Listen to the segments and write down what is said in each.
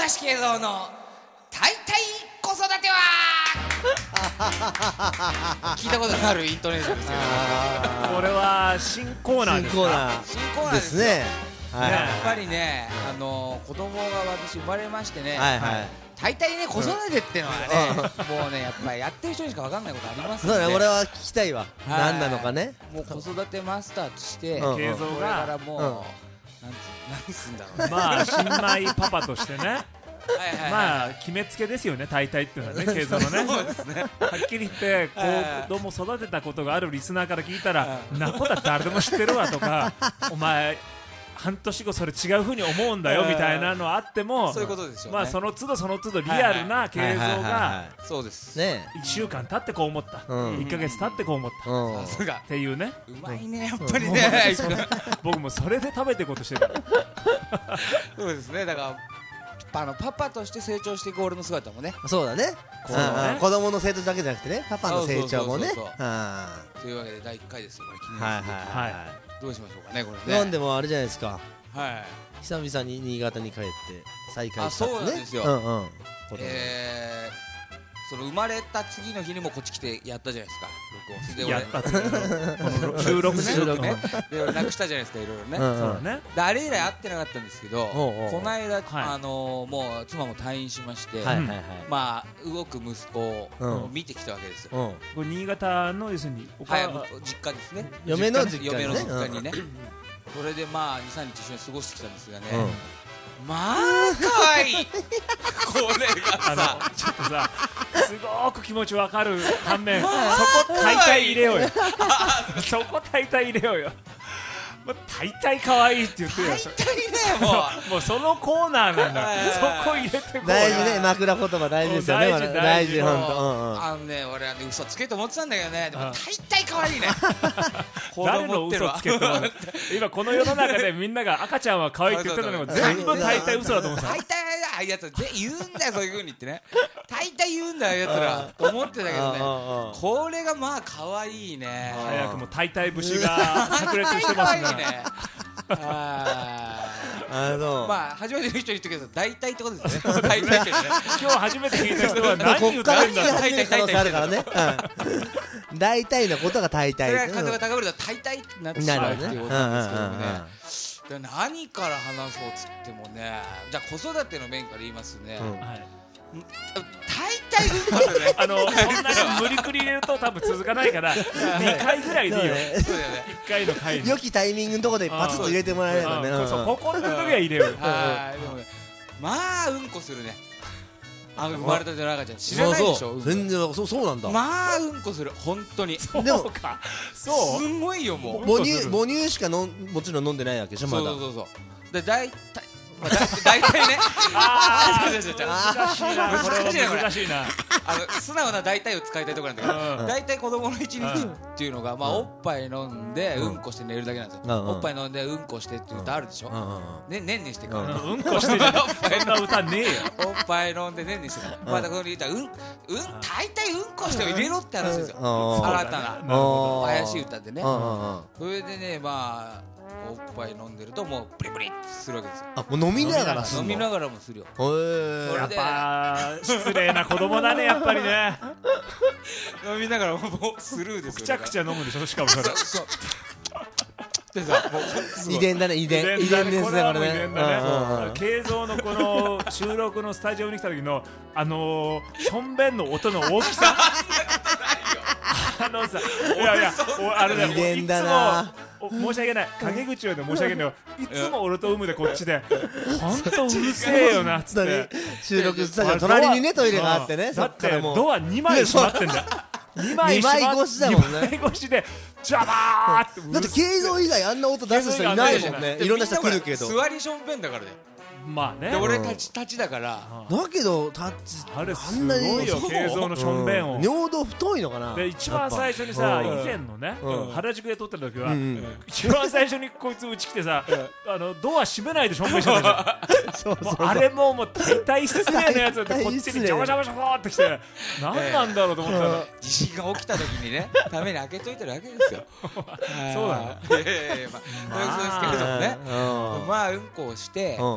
橋慶三の大体子育ては聞いたことのあるイントネーションですよ。 これは新コーナーですか？ 新コーナーですね。 やっぱりね、子供が私生まれましてね、大体ね、子育てっていうのはね、もうね、やっぱりやってる人にしか分かんないことありますんで。 そうね、俺は聞きたいわ。何なのかね。 もう子育てマスターとして慶三これかがらもう何すんだろうね。 まあ新米パパとしてね、まあ決めつけですよね、大体っていうのはね、慶三のね。 そうですね。 はっきり言って子供育てたことがあるリスナーから聞いたら、なことは誰でも知ってるわとか、お前半年後それ違う風に思うんだよみたいなのはあっても、 そういうことですよね。 まあその都度その都度リアルな慶三がそうです 1週間経ってこう思った、1ヶ月経ってこう思ったさすがっていうね。 うまいね、やっぱりね。 僕もそれで食べていこうとしてる。 そうですね。だからパパとして成長していく俺の姿もね。 そうだね。子供の成長だけじゃなくてね、パパの成長もね。 というわけで第1回ですよ、これ。記はい念すべき。 はいはい。 どうしましょうかね、これね。 なんでもあれじゃないですか。 はい。 久々に新潟に帰って再会したそうなんですよ。その生まれた次の日にもこっち来てやったじゃないですか、録音。 やったって収録ね。 で俺なくしたじゃないですか、いろいろね。 そうだね。 であれ以来会ってなかったんですけど、この間はいもう妻も退院しまして、まあ動く息子を見てきたわけですよ。 これ新潟の要するにはい、実家ですね。 嫁の実嫁の実家家にね。それでまあ2、3日一緒に過ごしてきたんですがね、まあ可愛い。これがさ、 ちょっとさ、すごく気持ちわかる反面、そこ大体入れようよ。そこ大体入れようよ。大体可愛いって言ってるよ。 大体ね、 もうそのコーナーなんだ。そこ入れてこうよ。 大事ね、枕言葉大事ですよね。大事、本当。 俺はね、嘘つけと思ってたんだけどね、でも大体可愛いね。 誰の嘘つけと思う。今この世の中でみんなが赤ちゃんは可愛いって言ってたのも全部大体嘘だと思ってた。 大体ああいうやつ言うんだよ、そういう風に言ってね。大体言うんだよ、やつらと思ってたけどね。これがまあ可愛いね。 早くも大体節が炸裂してますね。 まあ初めての人に言ってください。大体ってことですね。大体ってね。 今日初めて聞いた人は何言ってんだろう。 大体可能性あるからね。大体のことが大体。 それが数が高めると大体になってしまうっていうことなんですけどもね。何から話そうっつってもね、じゃあ子育ての面から言いますね。大体うんこするね。 そんなに無理くり入れると多分続かないから2回ぐらいでいいよ。1回の回に良きタイミングのとこでパツッと入れてもらえればね。 ここの時は入れよう。 まあうんこするね。生まれたての赤ちゃん知らないでしょ。 全然そうなんだ。 まあうんこする、本当に。 そうか。そうすごいよ。もう母乳しかもちろん飲んでないわけでしょ、まだ。 そうで大体ね。 難しいな、これは難しいな。 素直な大体を使いたいところなんだけど、大体子供の一日っていうのが、まあおっぱい飲んでうんこして寝るだけなんですよ。おっぱい飲んでうんこしてっていう歌あるでしょ。ねんねんしてからうんこしてじゃねえ、そんな歌ねえよ。 おっぱい飲んでねんねんしてから、まあだから言ったら大体うんこしてを入れろって話ですよ。新たな怪しい歌でね。それでね、まあおっぱい飲んでるともうブリブリってするわけですよ。 もう飲みながらするの。 飲みながらもするよ。 やっぱ失礼な子供だね、やっぱりね。 飲みながらもうスルーですよ。 くちゃくちゃ飲むでしょ、しかもそれ。 遺伝だね、遺伝ですね、これね。 慶三のこの収録のスタジオに来た時のしょんべんの音の大きさ。いやいや、あれだよ、いつも申し訳ない、陰口をで申し訳ないよ。いつも俺と海でこっちで本当うるせえよなっつって。 収録スタジオ隣にねトイレがあってね。 だってドア2枚閉まってんだよ。2枚越しだもんね。2枚越しでジャバーって。 だって慶三以外あんな音出す人いないもんね。いろんな人来るけど。 座りしょんべんだからね。 まあね。 俺立ちだから。 だけどタッチあれすごいよ、慶三のしょんべんを。 尿道太いのかな。 で一番最初にさ、以前のね原宿で撮った時は一番最初にこいつうち来てさ、ドア閉めないでしょんべんしてたじゃん。あれもう大体失礼なやつってこっちにジャバジャバジャバってきて、何なんだろうと思ったら、 地震が起きた時にね、ために開けといてるわけですよ。 そうだね。 そうですけれどもね。まあうんこをして、大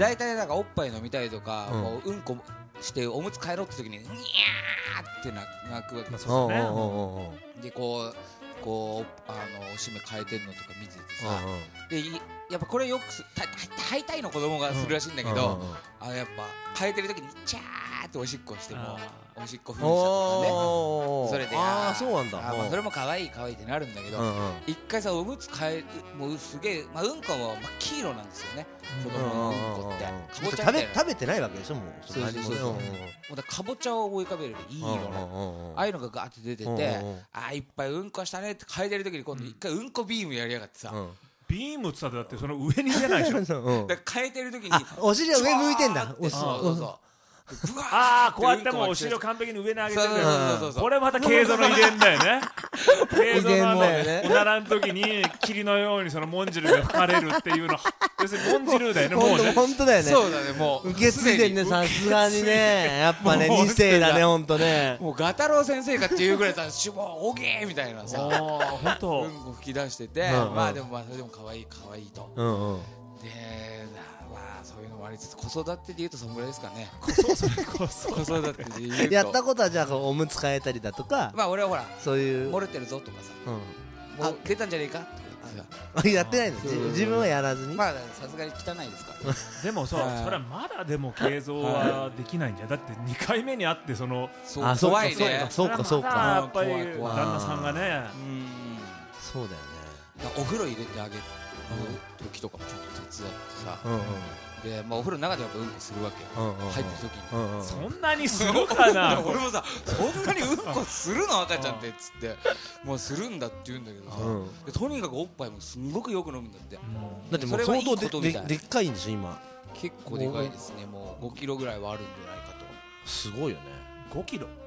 大体なんかおっぱい飲みたいとかもううんこしておむつ帰ろうって時にニャーって泣くわけですよね。でこうおしめ変えてるのとか見ててさ、でやっぱこれよく大体の子供がするらしいんだけど、やっぱ変えてる時にチャーっておしっこしてもおしっこ噴射とかね、それでそうなんだ。 それも可愛いってなるんだけど、一回さおむつ変えもうすげえうんこも黄色なんですよね、子供のうんこって。かぼちゃみたいな食べてないわけでしょもう。 そうもうだかぼちゃを思い浮かべるよりいい色のああいうのがガーって出てて、いっぱいうんこしたねって変えてる時に今度一回うんこビームやりやがってさ、 ビームってさだってその上に出ないでしょ。 だから変えてる時にお尻は上向いてんだ。 そうこうやってもお尻を完璧に上に上げてる。これまたケイゾの遺伝だよね。ケイゾのおならん時に霧のようにそのモンジルが吹かれるっていうの、要するにモンジルだよね。もうね本当だよね。 そうだね、もう受け継いでんね、さすがにね。やっぱね2世だね、本当ね。 もうガタロウ先生かっていうぐらいさ、オーケーみたいなさ、 本当うんこ吹き出してて、まあでもそれでも可愛いと。でそういうのもありつつ、子育てでいうとそのぐらいですかね。子育てでいうとやったことはじゃあおむつ変えたりだとか、 まあ俺はほらそういう漏れてるぞとかさ、もう出たんじゃねえかとかやってないの、自分はやらずに。 まあさすがに汚いですからでもさ、それはまだでもケイゾはできないんじゃ。だって2回目に会ってその怖いね。 そうかやっぱり旦那さんがね。 そうだよね。 お風呂入れてあげる時とかもちょっと手伝ってさ、でお風呂の中でやっぱうんこするわけよ、入ってる時に。 そんなにするかな。 俺もさ、そんなにうんこするの赤ちゃんってっつって、もうするんだって言うんだけどさ、とにかくおっぱいもすんごくよく飲むんだって。 だってもう相当でっかいんでしょ今。 結構でかいですね。もう5キロぐらいはあるんじゃないかと。 すごいよね。 5キロ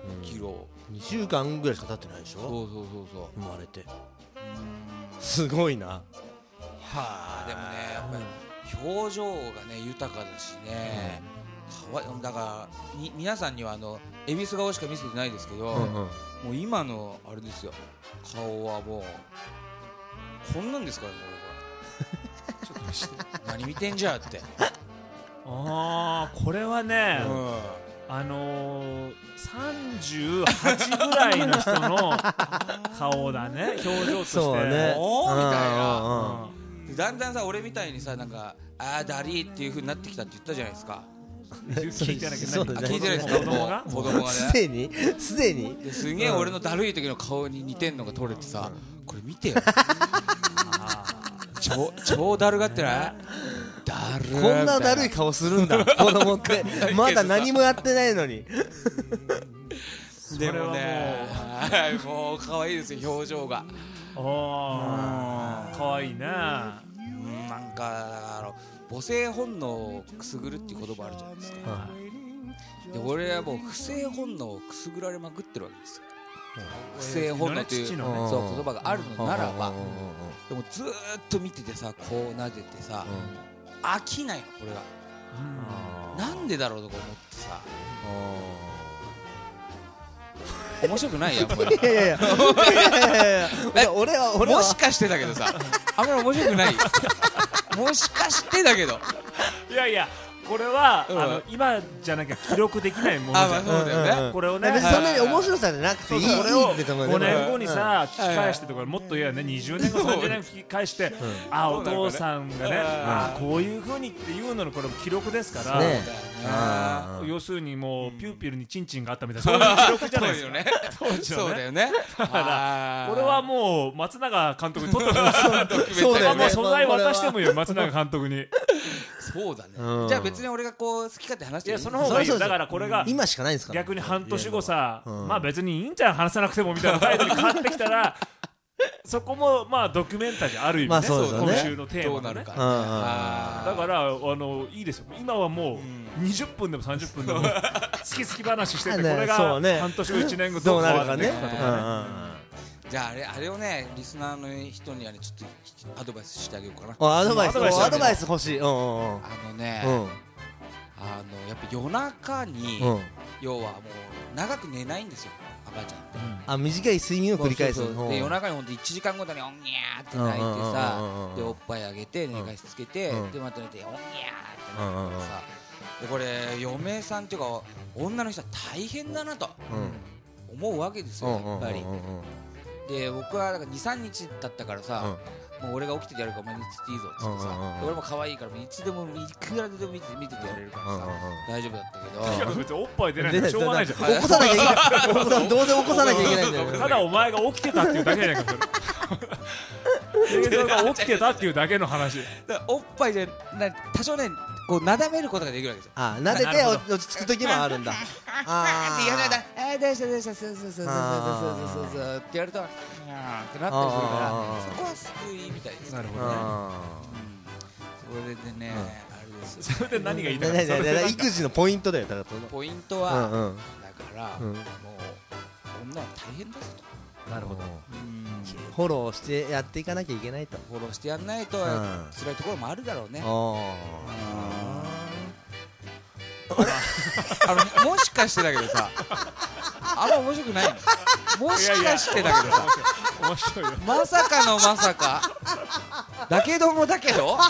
2週間ぐらいしか経ってないでしょ。 そう生まれて。すごいな。 でもね、やっぱり表情がね豊かだしね、だから皆さんには恵比寿顔しか見せてないですけど、もう今のあれですよ、顔はもうこんなんですからね。ちょっと見して、何見てんじゃって。 これはね、38ぐらいの人の顔だね、表情として。 そうね。 みたいな。だんだんさ、俺みたいにさ、なんかダリーっていう風になってきたって言ったじゃないですか。 聞いてないけど、 聞いてないですか。子供がね、 すでにすげえ俺のだるい時の顔に似てんのが撮れてさ、これ見てよ。超だるがってない？だる。 こんなだるい顔するんだ子供って。まだ何もやってないのに。 でもね、もう可愛いですよ、表情が。 可愛いね。 なんか母性本能をくすぐるっていう言葉あるじゃないですか。で俺はもう不正本能をくすぐられまくってるわけですよ。不正本能という言葉があるのならば、でもずーっと見ててさ、こう撫でてさ、飽きないのこれが。なんでだろうとか思ってさ、面白くないやっぱり。 いや俺はもしかしてだけどさ、あんまり面白くない。もしかしてだけど。 いやいや、これは今じゃなきゃ記録できないものじゃん。 そうだよね。 これをね、 別にそんなに面白さじゃなくていい。 これを5年後にさ聞き返してとか、もっと言えばね20年後30年後聞き返して、お父さんがねこういう風にっていうののこれ記録ですから、要するにもうピューピルにチンチンがあったみたいな、そういう記録じゃないですか。 そうだよね。 だからこれはもう松永監督に撮ったそうだよね。 もう素材渡してもいいよ、松永監督に。 そうだね。じゃあ別に俺がこう好き勝手話していい？ いや、その方がいいよ。だからこれが今しかないんですから。 逆に半年後さ、まあ別にいいんじゃん話さなくてもみたいな態度に変わってきたら、そこもまあドキュメンタリーある意味ね、今週のテーマがね。だからいいですよ。今はもう20分でも30分でも好き好き話してて、これが半年後1年後どう変わっていくかとかね。 じゃああれをね、リスナーの人にはね、ちょっとアドバイスしてあげようかな。 アドバイス欲しい。やっぱ夜中に、要はもう長く寝ないんですよ、赤ちゃんって。 短い睡眠を繰り返す。 で夜中にほんと1時間ごとにおんぎゃーって泣いてさ、でおっぱいあげて寝かしつけて、でまた寝ておんぎゃーってたいなさ、でこれ嫁さんっていうか女の人は大変だなと思うわけですよ、やっぱり。で僕はだから 2,3 日だったからさ、もう俺が起きててやるからお前寝てていいぞっつってさ、俺も可愛いからいつでもいくらでも見ててやれるからさ大丈夫だったけど、 別におっぱい出ないのしょうがないじゃん。 起こさなきゃいけないどうせ起こさなきゃいけないんだよ。 ただお前が起きてたっていうだけじゃないかそれ。映像が起きてたっていうだけの話。 おっぱいじゃ多少ねこうなだめることができるわけですよ。 撫でて落ち着く時もあるんだ。 ああ、どうしたどうした、そうってやるとってなったりするから、そこは救いみたいです。 なるほどね。 それでね、あれです。 それで何が言いたいの？ 育児のポイントだよ。 ポイントはだからもう女は大変だぞと。 なるほど。 フォローしてやっていかなきゃいけないと。 フォローしてやんないと辛いところもあるだろうね。もしかしてだけどさ、あんま面白くないの。もしかしてだけどさ、 面白いよ。 まさかのまさかだけどもだけど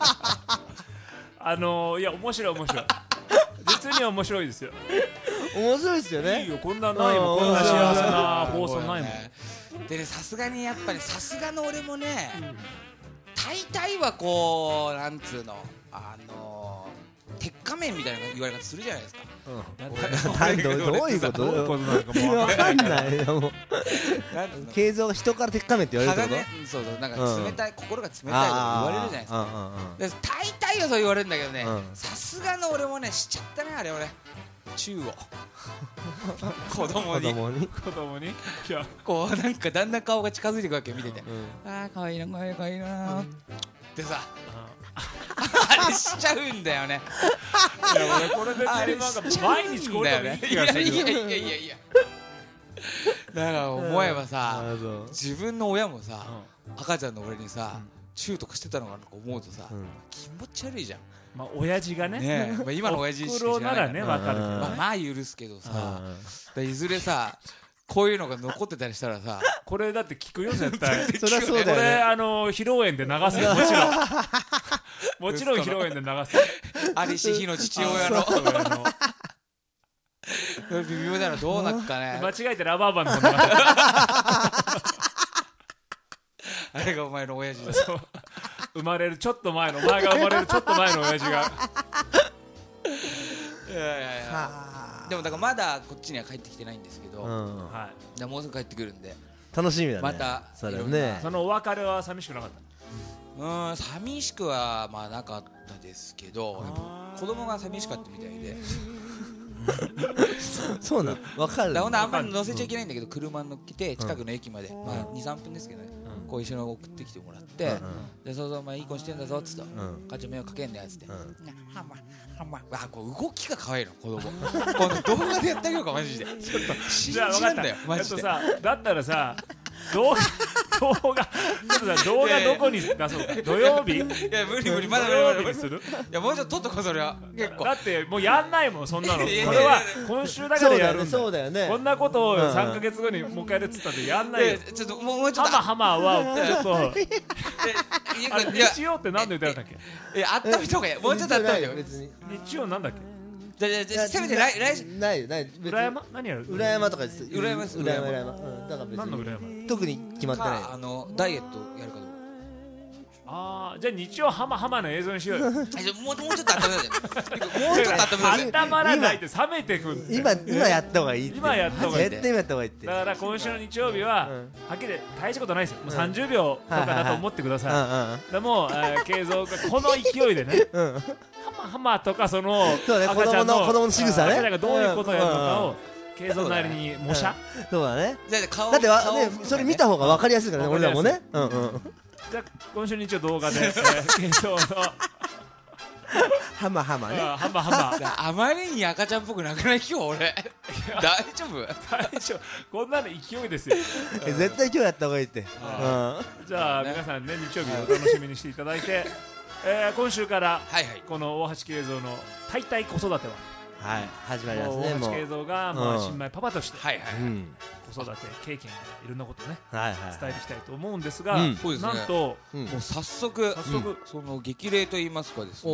いや面白い実に面白いですよ。 面白いですよね。 いいよ、こんなないもん、こんな幸せな放送ないもん。 でね、さすがにやっぱりさすがの俺もね、大体はこうなんつうの鉄仮面みたいな言われ方するじゃないですか。 どういうことわかんないよ。形状が人から鉄仮面って言われるってこと？ そうなんか冷たい、心が冷たいとか言われるじゃないですか。大体はそう言われるんだけどね、さすがの俺もねしちゃったね、あれ俺チューを子供にこうなんかだんだん顔が近づいていくわけ見てて、ああかわいいなかわいいなってさあれしちゃうんだよね。 いや俺これ別になんか毎日こういうのいい気がするよ。 いやだから思えばさ、自分の親もさ赤ちゃんの俺にさチューとかしてたのかなと思うとさ気持ち悪いじゃん。 まあ親父がね、 今の親父しか知らないならね分かるけど、 まあ許すけどさ、いずれさこういうのが残ってたりしたらさ、 これだって聞くよ絶対。 そりゃそうだよね。 これ披露宴で流すよ、もちろん披露宴で流す。 有志日の父親の微妙だな、どうなっかね。 間違えてラバーバンの方流す。 あれがお前の親父だ。 生まれるちょっと前の、お前が生まれるちょっと前の親父が。 いやでもだからまだこっちには帰ってきてないんですけど、もうすぐ帰ってくるんで楽しみだね。 またそれね。 そのお別れは寂しくなかった？ 寂しくはまあなかったですけど、子供が寂しかったみたいで。 そうなの、分かる。 だからあんまり乗せちゃいけないんだけど、車に乗っけて近くの駅まで、まあ 2,3 分ですけどね、こう一緒に送ってきてもらって、でそうそうお前いい子してんだぞっつって、母ちゃん迷惑かけんだよっつって、こう動きが可愛いの子供。この動画でやってあげようかマジで。信じなんだよマジで。 だったらさ動画どこに出そうか。土曜日？いや無理まだ土曜日にする？ いやもうちょっと撮っとこうそれは。結構。 だってもうやんないもんそんなの。これは今週だからやるんだ。 そうだよね。 こんなことを3ヶ月後にもう一回やるっつったってやんないよ。 ちょっともうちょっと。 ハマはちょっと。日曜って何で歌うんだっけ？ あっためた方がいい。もうちょっとあっためた方がいい。 日曜なんだっけ？ じゃせめて来週ない裏山何やる？ 裏山とかです。 裏山です。 裏山。だから別に何の裏山？ 特に決まってない。 ダイエットやるかどうか。 じゃあ日曜ハマの映像にしようよ。 もうちょっと温めたもうちょっと温めた温まらないって冷めてくんで。 今やった方がいい。 今やった方がいい。 絶対やった方がいいって。 だから今週の日曜日ははっきり大したことないですよ。もう30秒とかだと思ってください。でも慶三がこの勢いでね、ハマとかその赤ちゃんの仕草ね。 赤ちゃんがどういうことをやるのかを慶三なりに模写。 そうだね。だってそれ見た方が分かりやすいからね、俺らもね。 じゃあ今週日曜動画で慶三のハマね。 ハあまりに赤ちゃんっぽくなくない今日俺。大丈夫？ こんなの勢いですよ。 絶対今日やった方がいいって。 じゃあ皆さんね日曜日お楽しみにしていただいて、今週からこの大橋慶三の「大体子育ては」 始まりますね。 大橋慶三が新米パパとして子育て経験いろんなことね伝えていきたいと思うんですが、なんともう早速その激励といいますかですね、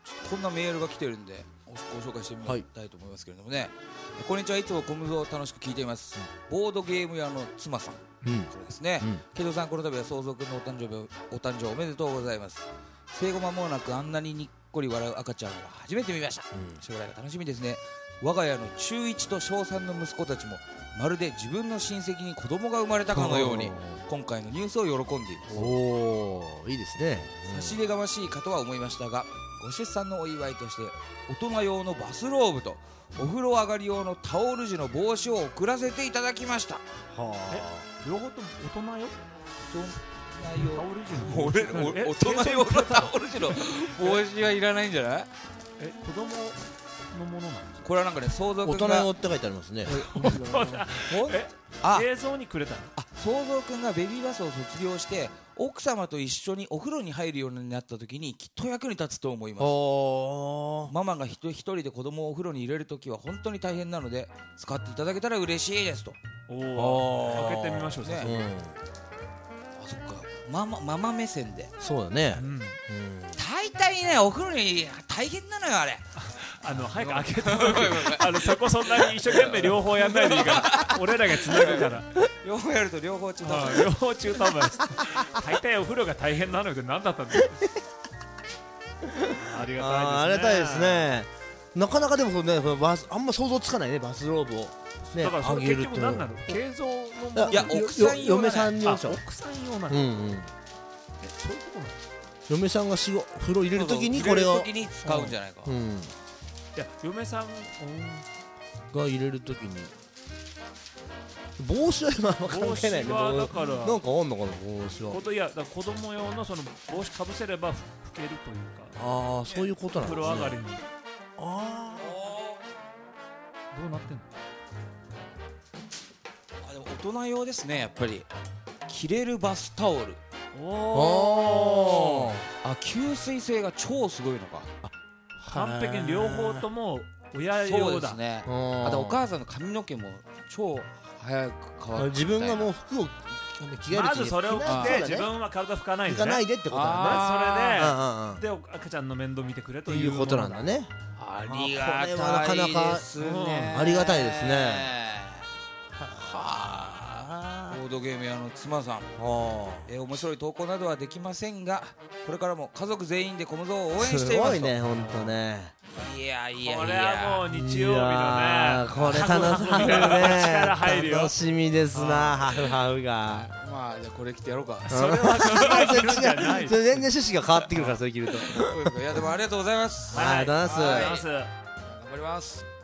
こんなメールが来てるんでご紹介してみたいと思いますけれどもね、こんにちは、いつもコムゾを楽しく聞いています。ボードゲーム屋の妻さん、これですね。ケイトさん、この度は相続のお誕生おめでとうございます。生後間もなくあんなににっこり笑う赤ちゃんは初めて見ました。将来が楽しみですね。我が家の中1と小3の息子たちもまるで自分の親戚に子供が生まれたかのように今回のニュースを喜んでいます。 おー、いいですね。 差し出がましいかとは思いましたが、ご出産のお祝いとして大人用のバスローブとお風呂上がり用のタオル地の帽子を送らせていただきました。 両方とも大人よ。 大人用のタオル地の帽子はいらないんじゃない？ 子供のものなんですか？ これはなんかね、相続君が大人用って書いてありますね。 映像にくれたの？ 相続君がベビーバスを卒業して奥様と一緒にお風呂に入るようになった時にきっと役に立つと思います。ママが一人で子供をお風呂に入れる時は本当に大変なので使っていただけたら嬉しいですと。 開けてみましょうね。 そっか、ママ目線で。 そうだね。 大体ね、お風呂に大変なのよあれ。 早く開けてそこそんなに一生懸命両方やんないでいいから俺らがつなぐから両方やると両方中途半端両方中途半端です。大体お風呂が大変なのって何だったんだありがたいですね。 ありがたいですね。なかなかでもね、あんま想像つかないね、バスローブをだからそれ結局何なの？軽装のいや、奥さん用。 嫁さん用。 奥さん用なの？そういうことなの？ 嫁さんが風呂入れるときにこれを入れるときに使うんじゃないか。 いや、嫁さんが入れるときに帽子は今関係ないね。 だからなんかあんのかな、帽子は。 いや、だから子供用のその帽子かぶせれば拭けるというか。 ああ、そういうことなんですね。 風呂上がりに。 ああ、 どうなってんの？ でも大人用ですね、やっぱり。着れるバスタオル。吸水性が超すごいのか。 完璧に両方とも親用だ。 そうですね。あとお母さんの髪の毛も超早く乾く。 自分がもう服を着替えるまずそれを着て自分は体拭かないでね。 拭かないでってことなんだね。それで赤ちゃんの面倒見てくれということなんだね。 ありがたいですね。 ありがたいですね。 ボードゲーム屋の妻さん、面白い投稿などはできませんが、これからも家族全員でコムゾを応援していますと。 すごいね、ほんとね。 いやこれはもう日曜日のね、 これ楽しみですな、ハフハフが。 まあじゃあこれ着てやろうか。 それは全然趣旨が変わってくるから、それ着ると。 いやでもありがとうございます。 ありがとうございます。 頑張ります。